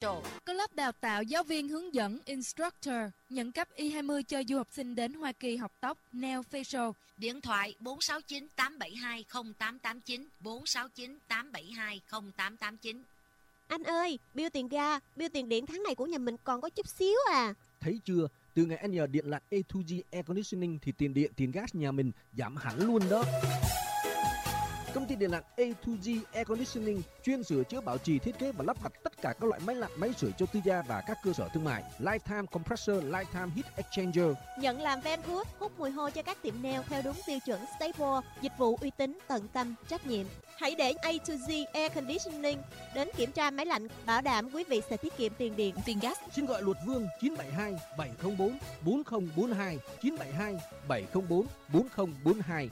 Club đào tạo giáo viên hướng dẫn instructor, nhận cấp I-20 cho du học sinh đến Hoa Kỳ học tóc, nail facial. Điện thoại 469 872 0889 469 872 0889. Anh ơi, bill tiền ga, bill tiền điện tháng này của nhà mình còn có chút xíu à. Thấy chưa, từ ngày anh nhờ điện lạnh A2G Air Conditioning thì tiền điện, tiền gas nhà mình giảm hẳn luôn đó. Công ty điện lạnh A2G Air Conditioning chuyên sửa chữa, bảo trì, thiết kế và lắp đặt tất cả các loại máy lạnh, máy sưởi cho tư gia và các cơ sở thương mại. Lifetime Compressor, Lifetime Heat Exchanger. Nhận làm van hút, hút mùi hôi cho các tiệm nail theo đúng tiêu chuẩn Staple. Dịch vụ uy tín, tận tâm, trách nhiệm. Hãy để A2G Air Conditioning đến kiểm tra máy lạnh, bảo đảm quý vị sẽ tiết kiệm tiền điện, tiền gas. Xin gọi Luật Vương 972 704 4042 972 704 4042.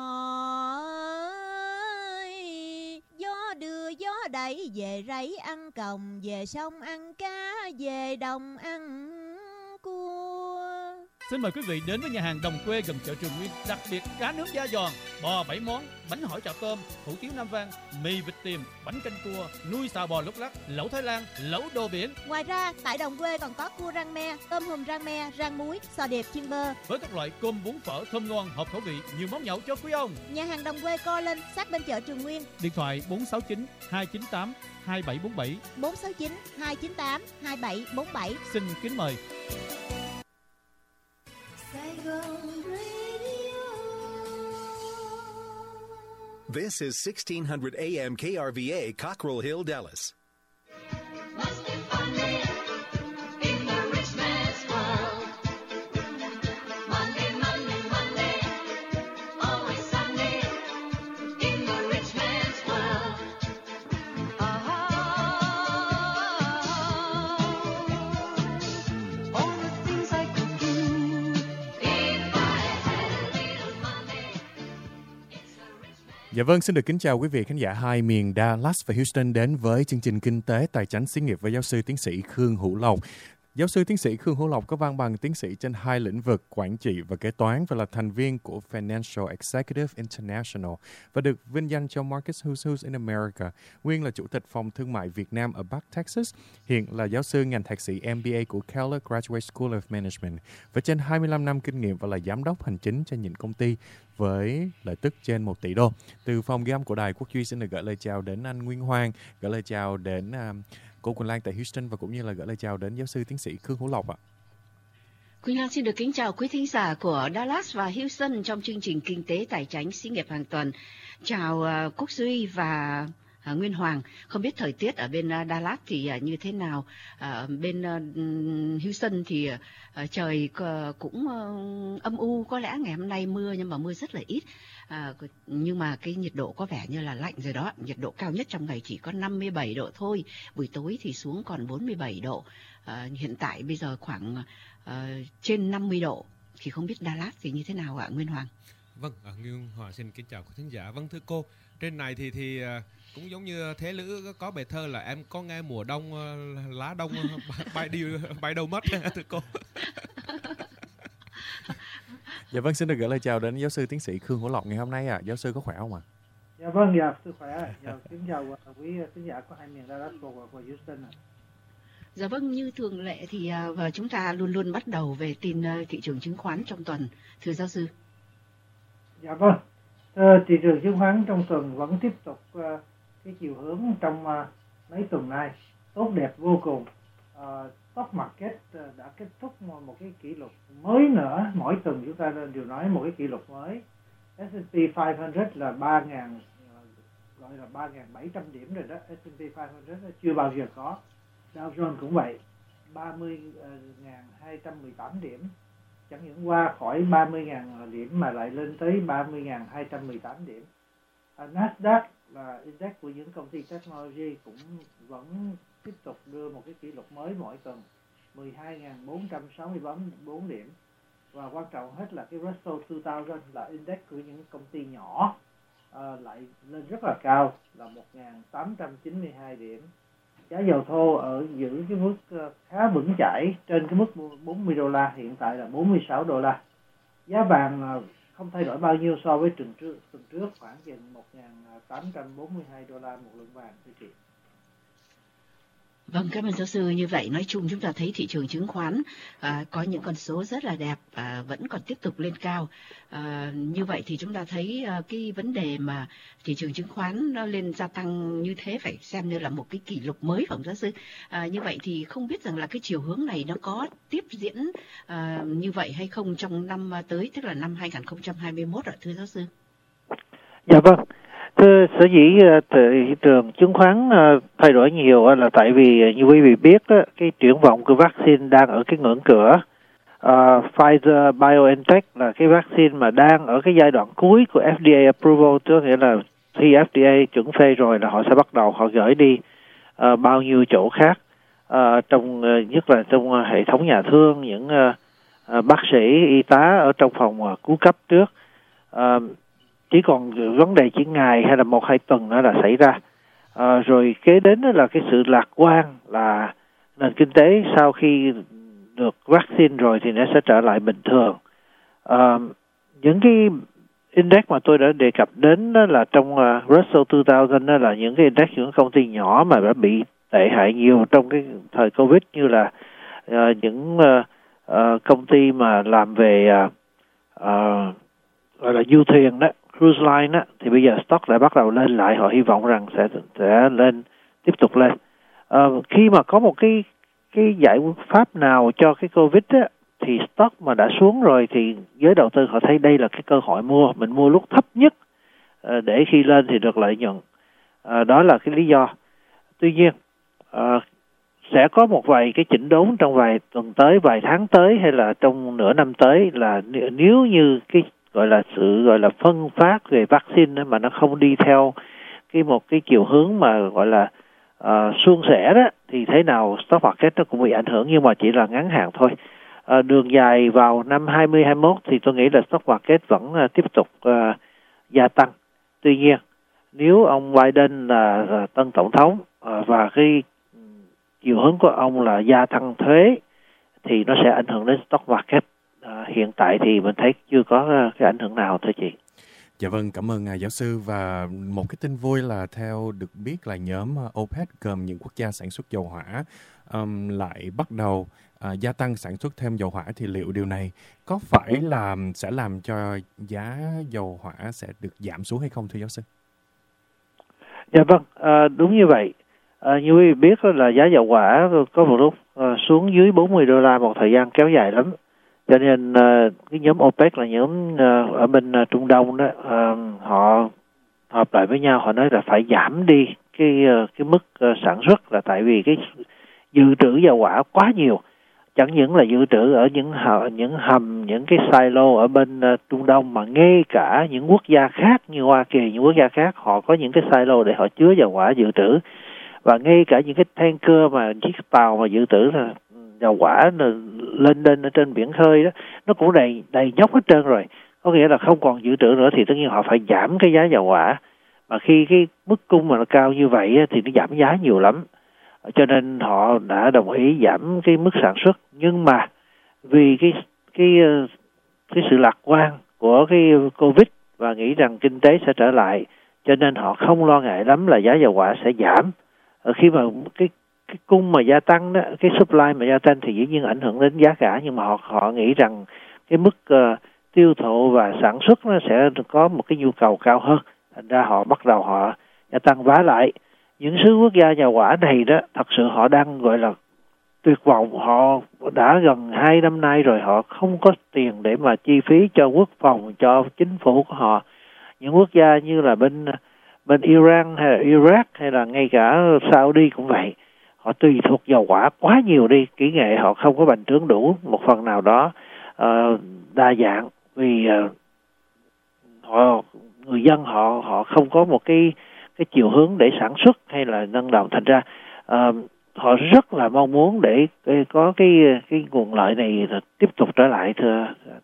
Gió đưa gió đẩy về rẫy ăn còng, về sông ăn cá, về đồng ăn cua. Xin mời quý vị đến với nhà hàng Đồng Quê gần chợ Trường Nguyên, đặc biệt cá nướng da giòn, bò 7 món, bánh hỏi chả tôm, hủ tiếu Nam Vang, mì vịt tiềm, bánh canh cua, nuôi xào bò lúc lắc, lẩu Thái Lan, lẩu đồ biển. Ngoài ra, tại Đồng Quê còn có cua rang me, tôm hùm rang me, rang muối, sò điệp chiên bơ với các loại cơm bún phở thơm ngon, hợp khẩu vị, nhiều món nhậu cho quý ông. Nhà hàng Đồng Quê co lên sát bên chợ Trường Nguyên. Điện thoại 469 298 2747 469 298 2747. Xin kính mời. This is 1600 AM KRVA, Cockrell Hill, Dallas. Dạ vâng, xin được kính chào quý vị khán giả hai miền Dallas và Houston đến với chương trình Kinh tế Tài chánh xí nghiệp với giáo sư tiến sĩ Khương Hữu Lộc. Giáo sư tiến sĩ Khương Hữu Lộc có văn bằng tiến sĩ trên hai lĩnh vực quản trị và kế toán và là thành viên của Financial Executive International và được vinh danh cho Marcus Who's in America. Nguyên là chủ tịch phòng thương mại Việt Nam ở Bắc Texas. Hiện là giáo sư ngành thạc sĩ MBA của Keller Graduate School of Management và trên 25 năm kinh nghiệm và là giám đốc hành chính cho những công ty với lợi tức trên 1 tỷ đô. Từ phòng ghi âm của Đài Quốc Duy xin được gửi lời chào đến anh Nguyên Hoàng, gửi lời chào đến cô Quỳnh Lan tại Houston và cũng như là gửi lời chào đến giáo sư tiến sĩ Khương Hữu Lộc ạ. Quỳnh Lan xin được kính chào quý thính giả của Dallas và Houston trong chương trình Kinh tế Tài chánh xí nghiệp hàng tuần. Chào Quốc Duy và Nguyên Hoàng. Không biết thời tiết ở bên Dallas thì như thế nào? Bên Houston thì trời cũng âm u, có lẽ ngày hôm nay mưa nhưng mà mưa rất là ít. Nhưng mà cái nhiệt độ có vẻ như là lạnh rồi đó. Nhiệt độ cao nhất trong ngày chỉ có 57 độ thôi. Buổi tối thì xuống còn 47 độ. Hiện tại bây giờ khoảng trên 50 độ. Thì không biết Dallas thì như thế nào ạ Nguyên Hoàng? Vâng, Nguyên Hoàng xin kính chào quý thính giả. Vâng thưa cô, trên này thì cũng giống như Thế Lữ có bài thơ là em có nghe mùa đông lá đông bay đâu mất thưa cô. Dạ vâng, xin được gửi lời chào đến giáo sư tiến sĩ Khương Hữu Lộc ngày hôm nay ạ. Giáo sư có khỏe không ạ? Dạ vâng, dạ sức khỏe. Dạ, kính chào quý khán giả của hai miền Dallas và Houston ạ. Dạ vâng, như thường lệ thì chúng ta luôn luôn bắt đầu về tin thị trường chứng khoán trong tuần, thưa giáo sư. Dạ vâng, thị trường chứng khoán trong tuần vẫn tiếp tục cái chiều hướng trong mấy tuần nay tốt đẹp vô cùng. Stock market đã kết thúc một cái kỷ lục mới nữa. Mỗi tuần chúng ta đều nói một cái kỷ lục mới. S&P 500 là 3.000 gọi là 3.700 điểm rồi đó. S&P 500 chưa bao giờ có. Dow Jones cũng vậy, 30.218 điểm. Chẳng những qua khỏi 30.000 điểm mà lại lên tới 30.218 điểm. Nasdaq là index của những công ty technology cũng vẫn tiếp tục đưa một cái kỷ lục mới mỗi tuần, 12.464 điểm. Và quan trọng hết là cái Russell 2000 là index của những công ty nhỏ lại lên rất là cao là 1.892 điểm. Giá dầu thô ở giữ cái mức khá vững chãi trên cái mức 40 đô la, hiện tại là 46 đô la. Giá vàng không thay đổi bao nhiêu so với tuần trước khoảng chừng 1.842 đô la một lượng vàng thưa chị. Vâng, cảm ơn giáo sư. Như vậy nói chung chúng ta thấy thị trường chứng khoán có những con số rất là đẹp và vẫn còn tiếp tục lên cao. Như vậy thì chúng ta thấy cái vấn đề mà thị trường chứng khoán nó lên gia tăng như thế phải xem như là một cái kỷ lục mới, phải không giáo sư? Như vậy thì không biết rằng là cái chiều hướng này nó có tiếp diễn như vậy hay không trong năm tới, tức là năm 2021 ạ, thưa giáo sư? Dạ vâng. Thưa, sở dĩ thị trường chứng khoán thay đổi nhiều là tại vì như quý vị biết đó, cái triển vọng của vaccine đang ở cái ngưỡng cửa. Pfizer BioNTech là cái vaccine mà đang ở cái giai đoạn cuối của FDA approval, tức nghĩa là khi FDA chuẩn phê rồi là họ sẽ bắt đầu họ gửi đi bao nhiêu chỗ khác, trong nhất là trong hệ thống nhà thương, những bác sĩ y tá ở trong phòng cứu cấp trước. Chỉ còn vấn đề chỉ ngày hay là 1-2 tuần nữa là xảy ra. Rồi kế đến đó là cái sự lạc quan là nền kinh tế sau khi được vaccine rồi thì nó sẽ trở lại bình thường. Những cái index mà tôi đã đề cập đến đó là trong Russell 2000 đó là những cái index những công ty nhỏ mà đã bị tệ hại nhiều trong cái thời Covid, như là những công ty mà làm về gọi là du thuyền đó, cruise line đó, thì bây giờ stock lại bắt đầu lên lại, họ hy vọng rằng sẽ lên, tiếp tục lên. Khi mà có một cái giải pháp nào cho cái Covid á, thì stock mà đã xuống rồi thì giới đầu tư họ thấy đây là cái cơ hội mua, mình mua lúc thấp nhất để khi lên thì được lợi nhuận. Đó là cái lý do. Tuy nhiên sẽ có một vài cái chỉnh đốn trong vài tuần tới, vài tháng tới hay là trong nửa năm tới, là nếu như cái gọi là phân phát về vaccine mà nó không đi theo một cái chiều hướng mà gọi là suôn sẻ đó, thì thế nào stock market nó cũng bị ảnh hưởng, nhưng mà chỉ là ngắn hạn thôi. Đường dài vào năm 2021 thì tôi nghĩ là stock market vẫn tiếp tục gia tăng. Tuy nhiên nếu ông Biden là tân tổng thống và cái chiều hướng của ông là gia tăng thuế thì nó sẽ ảnh hưởng đến stock market. Hiện tại thì mình thấy chưa có cái ảnh hưởng nào thưa chị. Dạ vâng, cảm ơn giáo sư. Và một cái tin vui là theo được biết là nhóm OPEC gồm những quốc gia sản xuất dầu hỏa lại bắt đầu gia tăng sản xuất thêm dầu hỏa, thì liệu điều này có phải là sẽ làm cho giá dầu hỏa sẽ được giảm xuống hay không thưa giáo sư? Dạ vâng, đúng như vậy. Như quý vị biết là giá dầu hỏa có một lúc xuống dưới $40 một thời gian kéo dài lắm. Cho nên cái nhóm OPEC là nhóm ở bên Trung Đông đó, họ họp lại với nhau, họ nói là phải giảm đi cái mức sản xuất, là tại vì cái dự trữ dầu hỏa quá nhiều. Chẳng những là dự trữ ở những hầm, những cái silo ở bên Trung Đông, mà ngay cả những quốc gia khác như Hoa Kỳ, những quốc gia khác họ có những cái silo để họ chứa dầu hỏa dự trữ. Và ngay cả những cái tanker mà chiếc tàu mà dự trữ là dầu hỏa lên ở trên biển khơi đó, nó cũng đầy nhóc hết trơn rồi. Có nghĩa là không còn dự trữ nữa thì tất nhiên họ phải giảm cái giá dầu hỏa. Mà khi cái mức cung mà nó cao như vậy thì nó giảm giá nhiều lắm. Cho nên họ đã đồng ý giảm cái mức sản xuất. Nhưng mà vì cái sự lạc quan của cái Covid và nghĩ rằng kinh tế sẽ trở lại, cho nên họ không lo ngại lắm là giá dầu hỏa sẽ giảm. Khi mà cái cung mà gia tăng đó, cái supply mà gia tăng thì dĩ nhiên ảnh hưởng đến giá cả, nhưng mà họ nghĩ rằng cái mức tiêu thụ và sản xuất nó sẽ có một cái nhu cầu cao hơn, thành ra họ bắt đầu họ gia tăng. Vả lại những số quốc gia dầu hỏa này đó, thật sự họ đang gọi là tuyệt vọng. Họ đã gần 2 năm nay rồi, họ không có tiền để mà chi phí cho quốc phòng, cho chính phủ của họ. Những quốc gia như là bên Iran hay là Iraq hay là ngay cả Saudi cũng vậy, họ tùy thuộc dầu hỏa quá nhiều đi, kỹ nghệ họ không có bành trướng đủ. Một phần nào đó đa dạng vì người dân họ không có một cái chiều hướng để sản xuất hay là nâng đầu, thành ra họ rất là mong muốn để có cái nguồn lợi này tiếp tục trở lại thưa.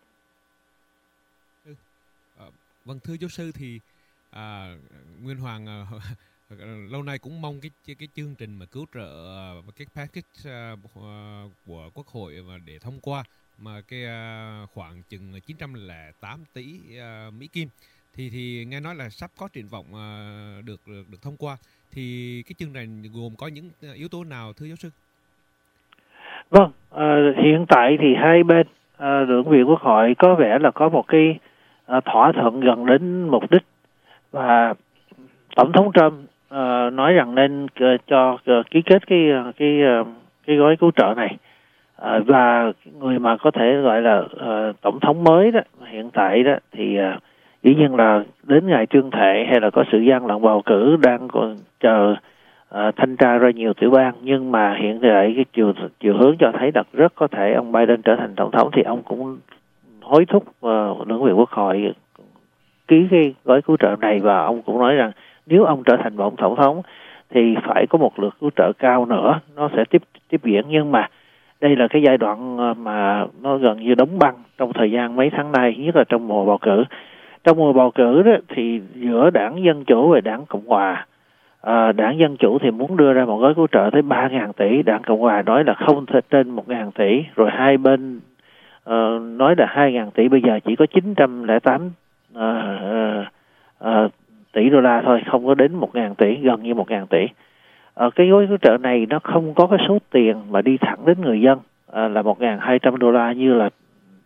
Vâng, thưa giáo sư, thì Nguyên Hoàng lâu nay cũng mong cái chương trình mà cứu trợ cái package của Quốc hội mà để thông qua mà cái khoảng chừng 908 tỷ Mỹ Kim thì nghe nói là sắp có triển vọng được thông qua. thì cái chương trình gồm có những yếu tố nào thưa giáo sư? Vâng, hiện tại thì hai bên Lưỡng viện Quốc hội có vẻ là có một cái thỏa thuận gần đến mục đích, và Tổng thống Trump nói rằng nên cho ký kết cái gói cứu trợ này, và người mà có thể gọi là tổng thống mới đó hiện tại đó thì dĩ nhiên là đến ngày trương thệ hay là có sự gian lận bầu cử đang còn chờ thanh tra ra nhiều tiểu bang, nhưng mà hiện tại cái chiều hướng cho thấy là rất có thể ông Biden trở thành tổng thống, thì ông cũng hối thúc Lưỡng viện Quốc hội ký cái gói cứu trợ này, và ông cũng nói rằng nếu ông trở thành một tổng thống thì phải có một lượt cứu trợ cao nữa, nó sẽ tiếp diễn. Nhưng mà đây là cái giai đoạn mà nó gần như đóng băng trong thời gian mấy tháng nay, nhất là trong mùa bầu cử. Trong mùa bầu cử đó thì giữa đảng Dân Chủ và đảng Cộng Hòa, đảng Dân Chủ thì muốn đưa ra một gói cứu trợ tới 3.000 tỷ, đảng Cộng Hòa nói là không thể trên 1.000 tỷ, rồi hai bên nói là 2.000 tỷ, bây giờ chỉ có 908 tỷ đô la thôi, không có đến 1.000 tỷ, gần như 1.000 tỷ. Cái gói cứu trợ này nó không có cái số tiền mà đi thẳng đến người dân là 1.200 đô la như là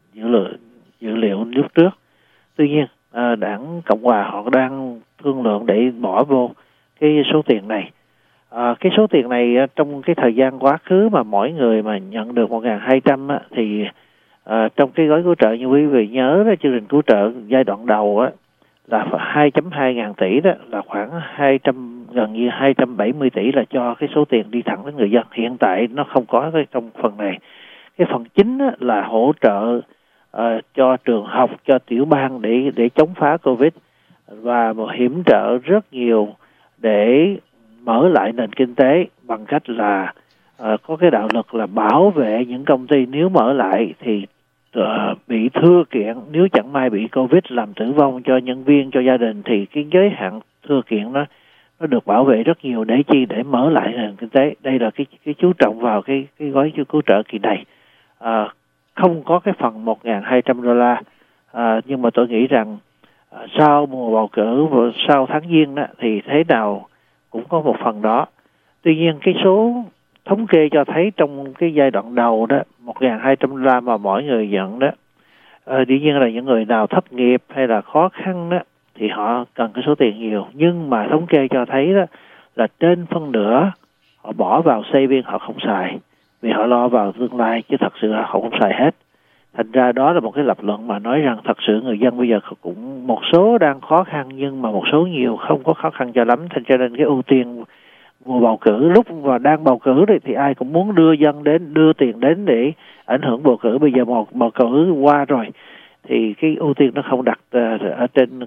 dữ liệu lúc trước. Tuy nhiên đảng Cộng Hòa họ đang thương lượng để bỏ vô cái số tiền này. Cái số tiền này trong cái thời gian quá khứ mà mỗi người mà nhận được 1.200 thì trong cái gói cứu trợ, như quý vị nhớ đó, chương trình cứu trợ giai đoạn đầu là 2.2 ngàn tỷ đó, là khoảng gần như 270 tỷ là cho cái số tiền đi thẳng đến người dân. Hiện tại nó không có cái trong phần này. Cái phần chính là hỗ trợ cho trường học, cho tiểu bang để chống phá Covid, và một hiểm trợ rất nhiều để mở lại nền kinh tế bằng cách là có cái đạo luật là bảo vệ những công ty nếu mở lại thì bị thưa kiện, nếu chẳng may bị Covid làm tử vong cho nhân viên, cho gia đình, thì cái giới hạn thưa kiện nó được bảo vệ rất nhiều để mở lại nền kinh tế. Đây là cái chú trọng vào cái gói cứu trợ kỳ này. Không có cái phần 1.200 đô la, nhưng mà tôi nghĩ rằng sau mùa bầu cử và sau tháng Giêng đó thì thế nào cũng có một phần đó. Tuy nhiên cái số thống kê cho thấy trong cái giai đoạn đầu đó 1.200 đô la mà mỗi người nhận đó, dĩ nhiên là những người nào thất nghiệp hay là khó khăn đó thì họ cần cái số tiền nhiều, nhưng mà thống kê cho thấy đó là trên phân nửa họ bỏ vào saving, họ không xài vì họ lo vào tương lai, chứ thật sự họ không xài hết. Thành ra đó là một cái lập luận mà nói rằng thật sự người dân bây giờ cũng một số đang khó khăn, nhưng mà một số nhiều không có khó khăn cho lắm. Thành ra nên cái ưu tiên mùa bầu cử, lúc mà đang bầu cử thì ai cũng muốn đưa tiền đến để ảnh hưởng bầu cử. Bây giờ bầu cử qua rồi thì cái ưu tiên nó không đặt ở trên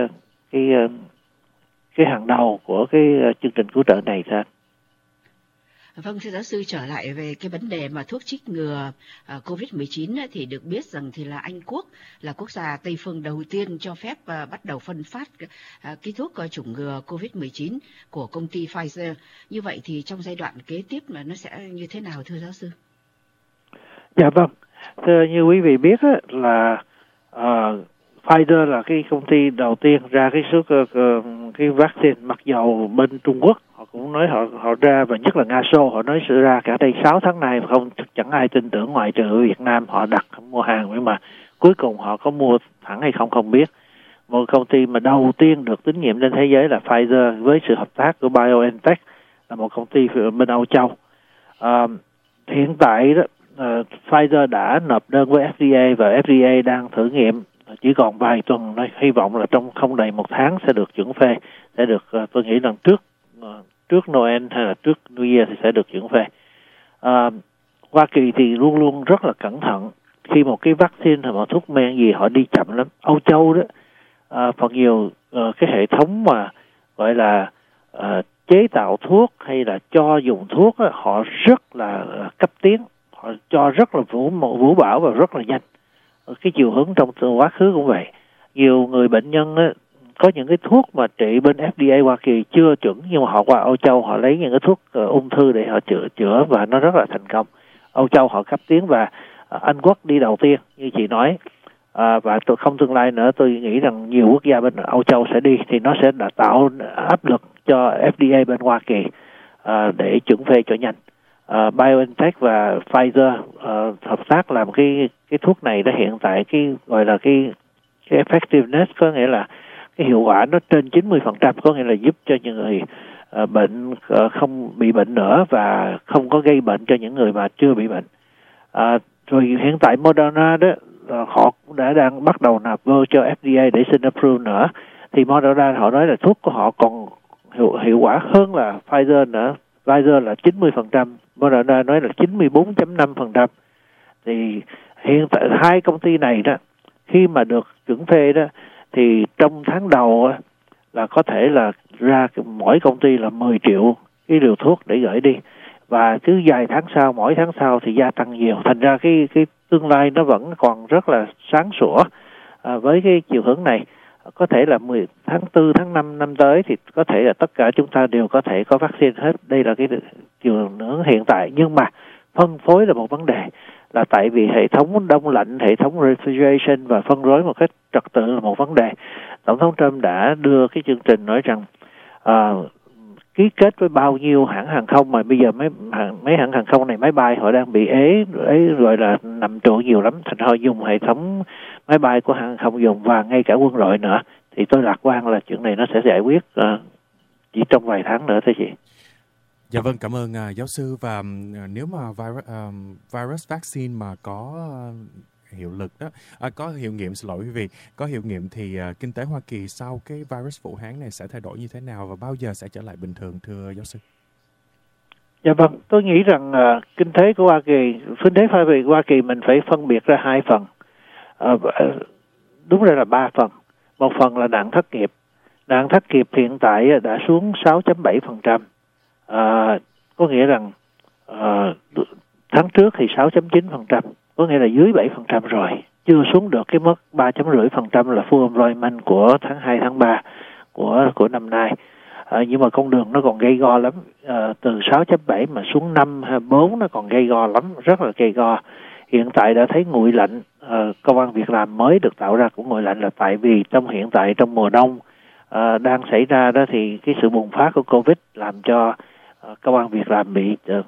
cái hàng đầu của cái chương trình cứu trợ này thôi. Vâng, thưa giáo sư, trở lại về cái vấn đề mà thuốc trích ngừa COVID-19 thì được biết rằng thì là Anh Quốc là quốc gia Tây phương đầu tiên cho phép bắt đầu phân phát cái thuốc chủng ngừa COVID-19 của công ty Pfizer. Như vậy thì trong giai đoạn kế tiếp mà nó sẽ như thế nào thưa giáo sư? Dạ vâng, thưa, như quý vị biết là Pfizer là cái công ty đầu tiên ra cái số cái vaccine, mặc dầu bên Trung Quốc họ cũng nói họ ra, và nhất là Nga Xô họ nói sẽ ra cả đây 6 tháng nay mà chẳng ai tin tưởng ngoại trừ ở Việt Nam. Họ đặt mua hàng, nhưng mà cuối cùng họ có mua thẳng hay không biết. Một công ty mà đầu tiên được tín nhiệm trên thế giới là Pfizer, với sự hợp tác của BioNTech, là một công ty bên Âu Châu. Hiện tại đó Pfizer đã nộp đơn với FDA và FDA đang thử nghiệm, chỉ còn vài tuần thôi, hy vọng là trong không đầy một tháng sẽ được chuẩn phê, sẽ được tôi nghĩ rằng trước Noel hay là trước New Year thì sẽ được chuẩn phê. Hoa Kỳ thì luôn luôn rất là cẩn thận khi một cái vaccine hay một thuốc men gì họ đi chậm lắm. Âu Châu đó phần nhiều cái hệ thống mà gọi là chế tạo thuốc hay là cho dùng thuốc đó, họ rất là cấp tiến, họ cho rất là vũ bão và rất là nhanh. Cái chiều hướng trong quá khứ cũng vậy. Nhiều người bệnh nhân đó, có những cái thuốc mà trị bên FDA Hoa Kỳ chưa chuẩn, nhưng mà họ qua Âu Châu họ lấy những cái thuốc ung thư để họ chữa và nó rất là thành công. Âu Châu họ cấp tiến, và Anh Quốc đi đầu tiên như chị nói, và tôi không tương lai nữa tôi nghĩ rằng nhiều quốc gia bên Âu Châu sẽ đi, thì nó sẽ tạo áp lực cho FDA bên Hoa Kỳ để chuẩn phê cho nhanh. BioNTech và Pfizer hợp tác làm cái thuốc này đó. Hiện tại cái gọi là cái effectiveness, có nghĩa là cái hiệu quả nó trên 90%, có nghĩa là giúp cho những người bệnh không bị bệnh nữa và không có gây bệnh cho những người mà chưa bị bệnh. Rồi hiện tại Moderna đó họ cũng đang bắt đầu nạp vô cho FDA để xin approve nữa. Thì Moderna họ nói là thuốc của họ còn hiệu quả hơn là Pfizer nữa. Pfizer là 90%, Moderna nói là 94.5%. Thì hiện tại hai công ty này đó, khi mà được chuẩn phê đó, thì trong tháng đầu là có thể là ra mỗi công ty là 10 triệu cái liều thuốc để gửi đi. Và cứ vài tháng sau, mỗi tháng sau thì gia tăng nhiều. Thành ra cái tương lai nó vẫn còn rất là sáng sủa với cái chiều hướng này. Có thể là tháng 4, tháng 5 năm tới thì có thể là tất cả chúng ta đều có thể có vaccine hết. Đây là cái chiều hướng hiện tại. Nhưng mà phân phối là một vấn đề. Là tại vì hệ thống đông lạnh, hệ thống refrigeration và phân phối một cách trật tự là một vấn đề. Tổng thống Trump đã đưa cái chương trình nói rằng ký kết với bao nhiêu hãng hàng không mà bây giờ mấy hãng hàng không này máy bay họ đang bị ế gọi là nằm trụ nhiều lắm, thành họ dùng hệ thống máy bay của hãng hàng không dùng và ngay cả quân đội nữa. Thì tôi lạc quan là chuyện này nó sẽ giải quyết chỉ trong vài tháng nữa thôi chị. Dạ vâng, cảm ơn giáo sư. Và nếu mà virus vaccine mà có hiệu lực đó, có hiệu nghiệm, xin lỗi quý vị, có hiệu nghiệm thì kinh tế Hoa Kỳ sau cái virus Vũ Hán này sẽ thay đổi như thế nào và bao giờ sẽ trở lại bình thường, thưa giáo sư? Dạ vâng, tôi nghĩ rằng kinh tế của Hoa Kỳ, kinh tế Hoa Kỳ mình phải phân biệt ra hai phần. Đúng ra là ba phần. Một phần là nạn thất nghiệp. Nạn thất nghiệp hiện tại đã xuống 6.7%. Có nghĩa rằng tháng trước thì 6.9%, có nghĩa là dưới 7% rồi, chưa xuống được cái mức 3.5% là full employment của tháng 2, tháng 3 của năm nay. Nhưng mà con đường nó còn gây go lắm. Từ 6.7 mà xuống 5 hay 4 nó còn gây go lắm, rất là gây go. Hiện tại đã thấy nguội lạnh, công ăn việc làm mới được tạo ra của nguội lạnh là tại vì hiện tại trong mùa đông đang xảy ra đó thì cái sự bùng phát của Covid làm cho công ăn việc làm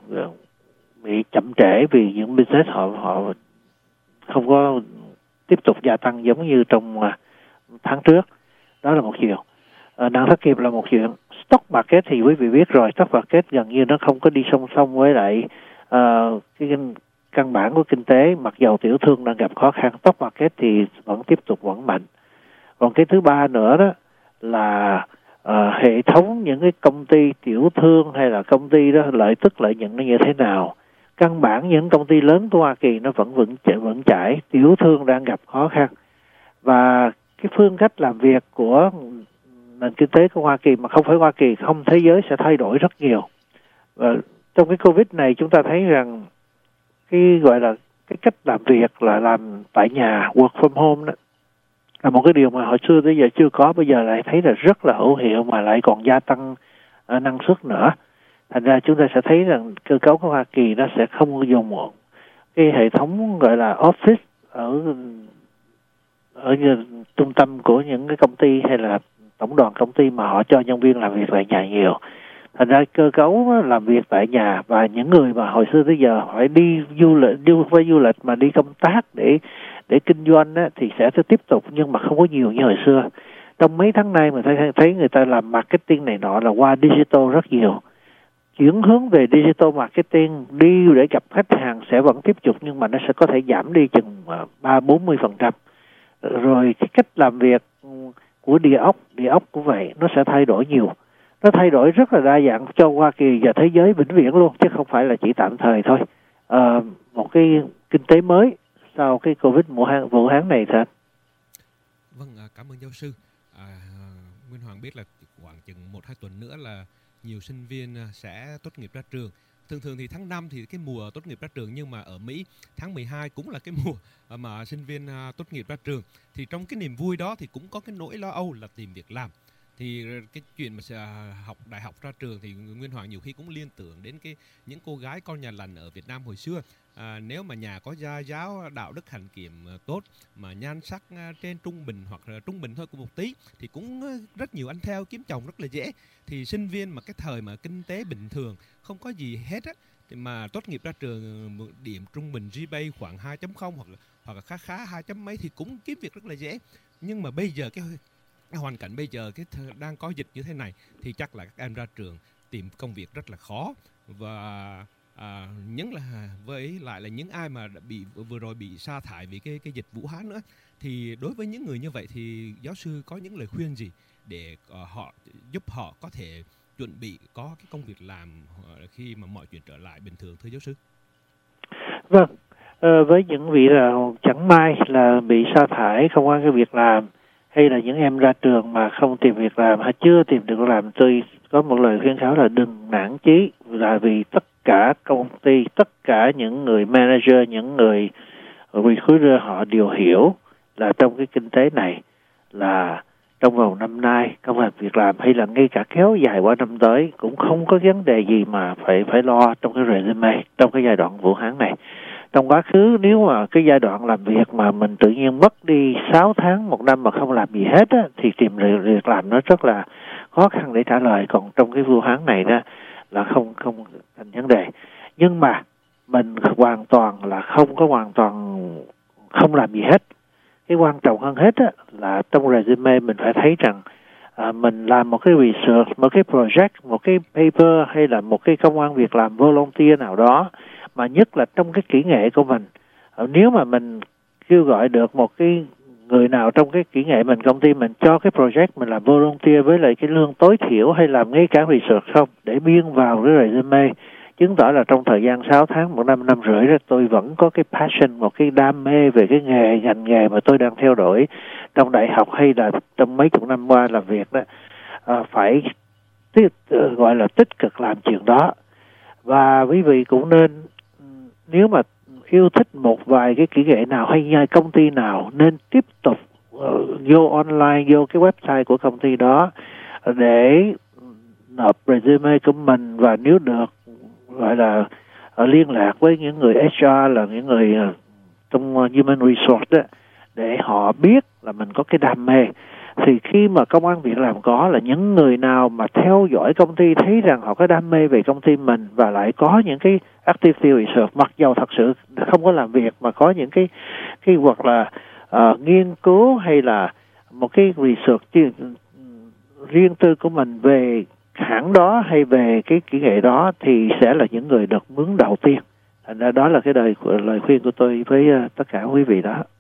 bị chậm trễ vì những business họ không có tiếp tục gia tăng giống như trong tháng trước. Đó là một chuyện. Nạn thất nghiệp là một chuyện. Stock market thì quý vị biết rồi, stock market gần như nó không có đi song song với lại cái căn bản của kinh tế. Mặc dầu tiểu thương đang gặp khó khăn, stock market thì vẫn tiếp tục vẫn mạnh. Còn cái thứ ba nữa đó là hệ thống những cái công ty tiểu thương hay là công ty đó lợi nhuận nó như thế nào. Căn bản những công ty lớn của Hoa Kỳ nó vẫn vững chãi, tiểu thương đang gặp khó khăn. Và cái phương cách làm việc của nền kinh tế của Hoa Kỳ mà không phải Hoa Kỳ, không thế giới sẽ thay đổi rất nhiều. Và trong cái Covid này chúng ta thấy rằng cái gọi là cái cách làm việc là làm tại nhà, work from home đó, là một cái điều mà hồi xưa tới giờ chưa có, bây giờ lại thấy là rất là hữu hiệu mà lại còn gia tăng năng suất nữa. Thành ra chúng ta sẽ thấy rằng cơ cấu của Hoa Kỳ nó sẽ không dùng một cái hệ thống gọi là office ở trung tâm của những cái công ty hay là tổng đoàn công ty mà họ cho nhân viên làm việc tại nhà nhiều. Thành ra cơ cấu làm việc tại nhà và những người mà hồi xưa tới giờ phải đi du lịch mà đi công tác để kinh doanh á, thì sẽ tiếp tục nhưng mà không có nhiều như hồi xưa. Trong mấy tháng nay mình thấy người ta làm marketing này nọ là qua digital rất nhiều. Chuyển hướng về digital marketing đi để gặp khách hàng sẽ vẫn tiếp tục nhưng mà nó sẽ có thể giảm đi chừng 30-40%. Rồi cái cách làm việc của địa ốc cũng vậy, nó sẽ thay đổi nhiều. Nó thay đổi rất là đa dạng cho Hoa Kỳ và thế giới vĩnh viễn luôn, chứ không phải là chỉ tạm thời thôi. Một cái kinh tế mới sau cái Covid Vũ Hán này thôi. Vâng, cảm ơn giáo sư. Nguyên Hoàng biết là khoảng chừng 1-2 tuần nữa là nhiều sinh viên sẽ tốt nghiệp ra trường. Thường thì tháng 5 thì cái mùa tốt nghiệp ra trường, nhưng mà ở Mỹ tháng 12 cũng là cái mùa mà sinh viên tốt nghiệp ra trường. Thì trong cái niềm vui đó thì cũng có cái nỗi lo âu là tìm việc làm. Thì cái chuyện mà học đại học ra trường thì Nguyên Hoàng nhiều khi cũng liên tưởng đến những cô gái con nhà lành ở Việt Nam hồi xưa. nếu mà nhà có gia giáo đạo đức hạnh kiểm tốt, mà nhan sắc trên trung bình hoặc là trung bình thôi của một tí, thì cũng rất nhiều anh theo kiếm chồng rất là dễ. Thì sinh viên mà cái thời mà kinh tế bình thường không có gì hết á, thì mà tốt nghiệp ra trường điểm trung bình GPA khoảng 2.0 hoặc là khá 2 mấy thì cũng kiếm việc rất là dễ. Nhưng mà bây giờ cái hoàn cảnh bây giờ đang có dịch như thế này thì chắc là các em ra trường tìm công việc rất là khó. Và những là với lại là những ai mà vừa rồi bị sa thải vì cái dịch Vũ Hán nữa, thì đối với những người như vậy thì giáo sư có những lời khuyên gì để họ giúp họ có thể chuẩn bị có cái công việc làm khi mà mọi chuyện trở lại bình thường, thưa giáo sư? Vâng, với những vị là chẳng may là bị sa thải không có cái việc làm, hay là những em ra trường mà không tìm việc làm hay chưa tìm được làm, tôi có một lời khuyên cáo là đừng nản chí, là vì tất cả công ty, tất cả những người manager, những người recruiter họ đều hiểu là trong cái kinh tế này là trong vòng năm nay công việc việc làm hay là ngay cả kéo dài qua năm tới cũng không có vấn đề gì mà phải lo trong cái resume trong cái giai đoạn Vũ Hán này. Trong quá khứ nếu mà cái giai đoạn làm việc mà mình tự nhiên mất đi 6 tháng, 1 năm mà không làm gì hết á, thì tìm việc làm nó rất là khó khăn để trả lời. Còn trong cái Vũ Hán này đó là không thành vấn đề. Nhưng mà mình hoàn toàn là hoàn toàn không làm gì hết. Cái quan trọng hơn hết á, là trong resume mình phải thấy rằng mình làm một cái research, một cái project, một cái paper hay là một cái công ăn việc làm volunteer nào đó, mà nhất là trong cái kỹ nghệ của mình. Nếu mà mình kêu gọi được một cái người nào trong cái kỹ nghệ mình, công ty mình cho cái project mình làm volunteer với lại cái lương tối thiểu hay làm ngay cả research không, để biên vào cái resume, chứng tỏ là trong thời gian 6 tháng, 1 năm, 1 năm rưỡi đó, tôi vẫn có cái passion, một cái đam mê về cái ngành nghề mà tôi đang theo đuổi trong đại học hay là trong mấy chục năm qua làm việc đó. Phải gọi là tích cực làm chuyện đó. Và quý vị cũng nên, nếu mà yêu thích một vài cái kỹ nghệ nào hay công ty nào, nên tiếp tục vô online, vô cái website của công ty đó để nộp resume của mình, và nếu được gọi là liên lạc với những người HR, là những người trong Human Resource đó, để họ biết là mình có cái đam mê. Thì khi mà công ăn việc làm có, là những người nào mà theo dõi công ty thấy rằng họ có đam mê về công ty mình và lại có những cái active research, mặc dầu thật sự không có làm việc mà có những cái hoặc là nghiên cứu hay là một cái research riêng tư của mình về hãng đó hay về cái kỹ nghệ đó, thì sẽ là những người được mướn đầu tiên. Thành ra đó là cái lời khuyên của tôi với tất cả quý vị đó.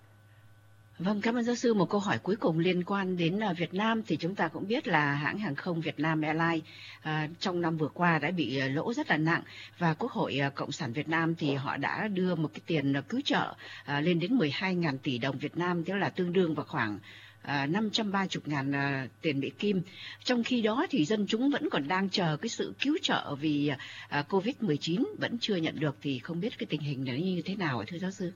Vâng, cảm ơn giáo sư. Một câu hỏi cuối cùng liên quan đến Việt Nam, thì chúng ta cũng biết là hãng hàng không Việt Nam Airlines trong năm vừa qua đã bị lỗ rất là nặng, và Quốc hội Cộng sản Việt Nam thì họ đã đưa một cái tiền cứu trợ lên đến 12.000 tỷ đồng Việt Nam, tức là tương đương vào khoảng 530.000 tiền Mỹ Kim. Trong khi đó thì dân chúng vẫn còn đang chờ cái sự cứu trợ vì Covid-19 vẫn chưa nhận được, thì không biết cái tình hình này như thế nào thưa giáo sư?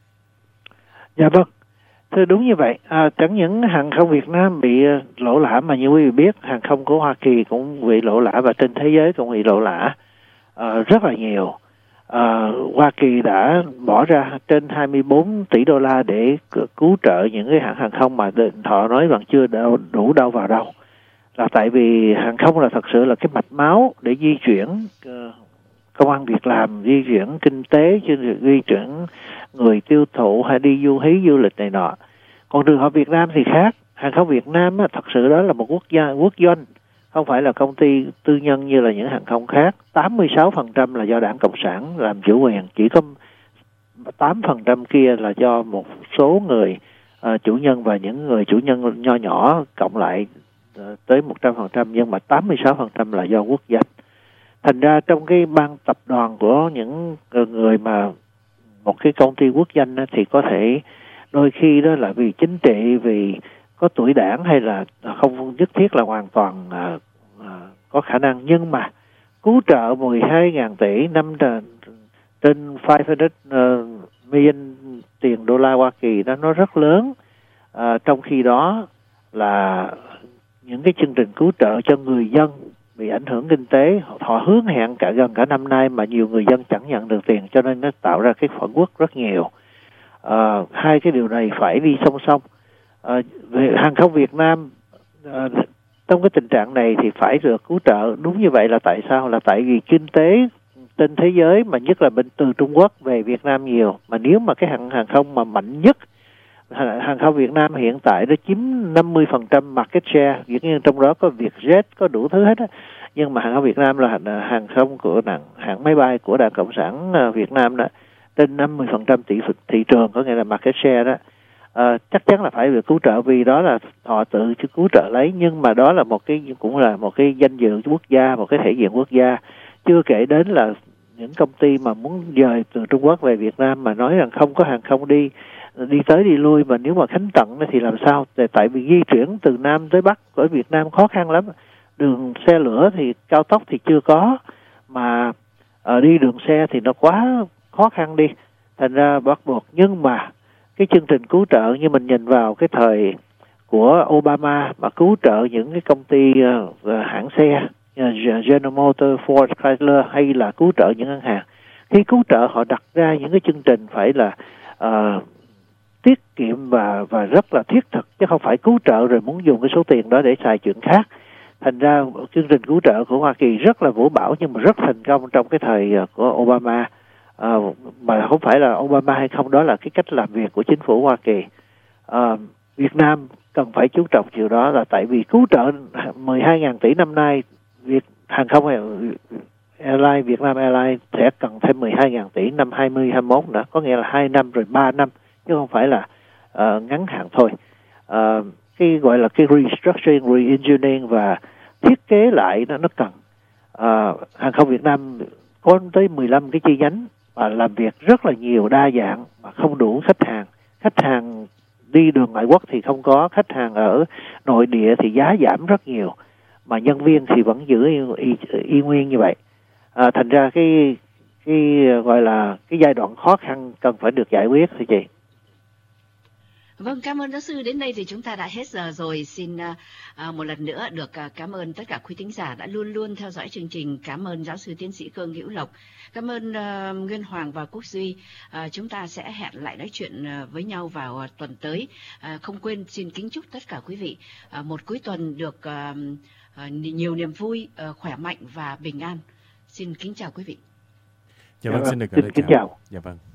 Dạ vâng. Thưa, đúng như vậy. Chẳng những hàng không Việt Nam bị lỗ lã, mà như quý vị biết, hàng không của Hoa Kỳ cũng bị lỗ lã, và trên thế giới cũng bị lỗ lã rất là nhiều. Hoa Kỳ đã bỏ ra trên 24 tỷ đô la để cứu trợ những cái hãng hàng không mà họ nói rằng chưa đủ đâu vào đâu. Là tại vì hàng không là thật sự là cái mạch máu để di chuyển công ăn việc làm, di chuyển kinh tế, di chuyển người tiêu thụ hay đi du lịch này nọ. Còn trường hợp Việt Nam thì khác. Hàng không Việt Nam thật sự đó là một quốc doanh, không phải là công ty tư nhân như là những hàng không khác. 86% là do Đảng Cộng sản làm chủ quyền, chỉ có 8% kia là do một số người chủ nhân, và những người chủ nhân nho nhỏ cộng lại tới 100%, nhưng mà 86% là do quốc doanh. Thành ra trong cái ban tập đoàn của những người mà một cái công ty quốc doanh thì có thể đôi khi đó là vì chính trị, vì có tuổi đảng, hay là không nhất thiết là hoàn toàn có khả năng. Nhưng mà cứu trợ 12.000 tỷ năm trên 500 million tiền đô la Hoa Kỳ đó, nó rất lớn. Trong khi đó là những cái chương trình cứu trợ cho người dân bị ảnh hưởng kinh tế, họ hứa hẹn gần cả năm nay mà nhiều người dân chẳng nhận được tiền, cho nên nó tạo ra cái phẫn uất rất nhiều. Hai cái điều này phải đi song song. Về hàng không Việt Nam trong cái tình trạng này thì phải được cứu trợ. Đúng như vậy là tại sao? Là tại vì kinh tế trên thế giới mà nhất là bên từ Trung Quốc về Việt Nam nhiều. Mà nếu mà cái hàng không mà mạnh nhất, hàng không Việt Nam hiện tại nó chiếm 50% market share, dĩ nhiên trong đó có Vietjet, có đủ thứ hết á. Nhưng mà hàng không Việt Nam là hàng không của hãng máy bay của Đảng Cộng sản Việt Nam đó, trên 50% thị trường, có nghĩa là market share đó. Chắc chắn là phải được cứu trợ vì đó là họ tự cứu trợ lấy, nhưng mà đó là cũng là một cái danh dự quốc gia, một cái thể diện quốc gia. Chưa kể đến là những công ty mà muốn dời từ Trung Quốc về Việt Nam mà nói rằng không có hàng không đi tới đi lui, mà nếu mà khánh tận thì làm sao? Tại vì di chuyển từ Nam tới Bắc ở Việt Nam khó khăn lắm. Đường xe lửa thì cao tốc thì chưa có, mà đi đường xe thì nó quá khó khăn đi, thành ra bắt buộc. Nhưng mà cái chương trình cứu trợ như mình nhìn vào cái thời của Obama mà cứu trợ những cái công ty hãng xe General Motors, Ford, Chrysler, hay là cứu trợ những ngân hàng, khi cứu trợ họ đặt ra những cái chương trình phải là tiết kiệm và rất là thiết thực, chứ không phải cứu trợ rồi muốn dùng cái số tiền đó để xài chuyện khác. Thành ra chương trình cứu trợ của Hoa Kỳ rất là vũ bão nhưng mà rất thành công trong cái thời của Obama. Mà không phải là Obama hay không, đó là cái cách làm việc của chính phủ Hoa Kỳ. Việt Nam cần phải chú trọng điều đó, là tại vì cứu trợ 12.000 tỷ năm nay, hàng không Airlines, Việt Nam Airlines sẽ cần thêm 12.000 tỷ năm 2021 nữa, có nghĩa là 2 năm rồi 3 năm, chứ không phải là ngắn hạn thôi. Cái gọi là cái restructuring, re-engineering và thiết kế lại nó cần. Hàng không Việt Nam có tới 15 cái chi nhánh và làm việc rất là nhiều, đa dạng mà không đủ khách hàng. Khách hàng đi đường ngoại quốc thì không có, khách hàng ở nội địa thì giá giảm rất nhiều, mà nhân viên thì vẫn giữ y nguyên như vậy. Thành ra cái gọi là cái giai đoạn khó khăn cần phải được giải quyết thưa chị. Vâng, cảm ơn giáo sư. Đến đây thì chúng ta đã hết giờ rồi. Xin một lần nữa được cảm ơn tất cả quý thính giả đã luôn luôn theo dõi chương trình. Cảm ơn giáo sư tiến sĩ Khương Hữu Lộc. Cảm ơn Nguyên Hoàng và Quốc Duy. Chúng ta sẽ hẹn lại nói chuyện với nhau vào tuần tới. Không quên xin kính chúc tất cả quý vị một cuối tuần được nhiều niềm vui, khỏe mạnh và bình an. Xin kính chào quý vị. Dạ vâng, xin được kính chào. Dạ vâng.